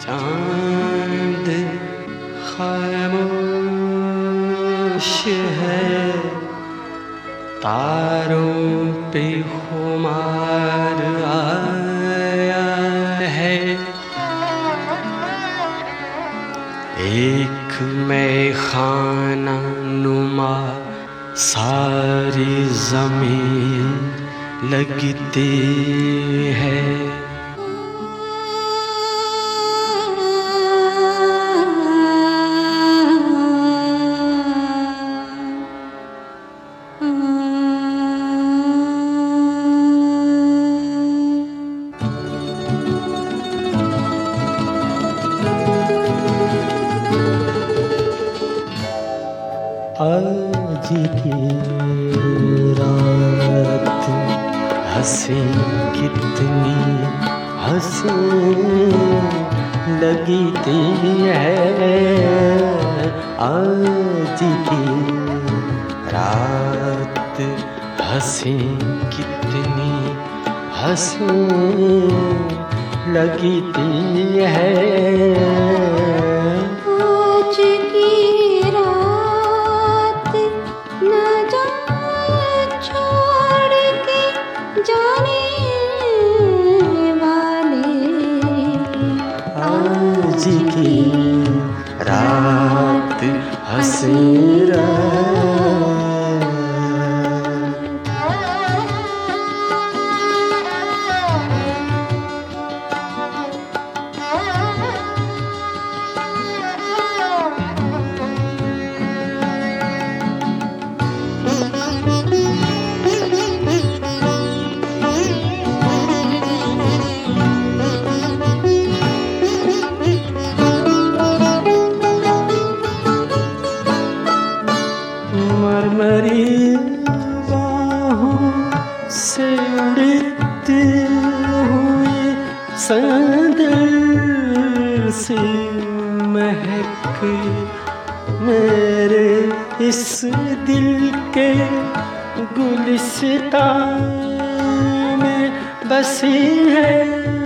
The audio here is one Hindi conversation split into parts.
चांद खामोश है, तारों पे खुमार आया है। एक मैखाना नुमा सारी ज़मीन लगती है। आज की रात हंसी कितनी हंसी लगती है। आज की रात हंसी कितनी हंसी लगती है। आज की रात हंसी मरमरी बाहों से उड़ती हुई संदर सी महक मेरे इस दिल के गुलिस्तान में बसी है।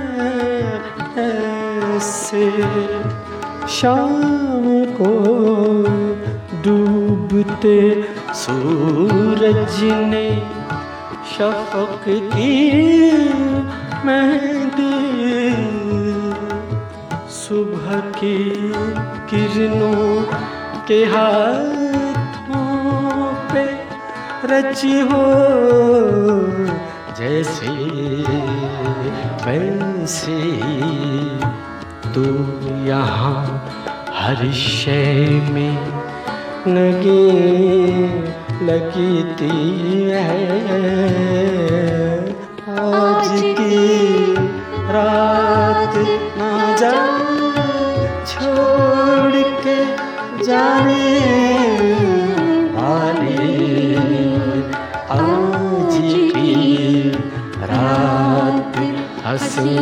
ऐसे शाम को डूबते सूरज ने शफ़क़ की मेहंदी सुबह की किरणों के हाथों पे रची हो। जैसे वैसे तू यहाँ हर शय में लगती है। आज की रात ना जा छोड़ के जाने वाली। आज की रात हंसी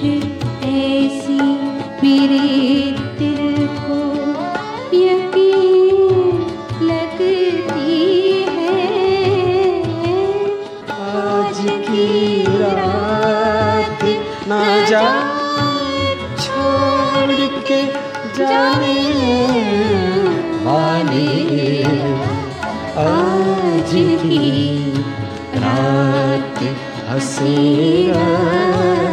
ऐसी मेरे दिल को यकीन लगती है। आज की रात ना जा छोड़ के जाने वाले, आज की रात हसीना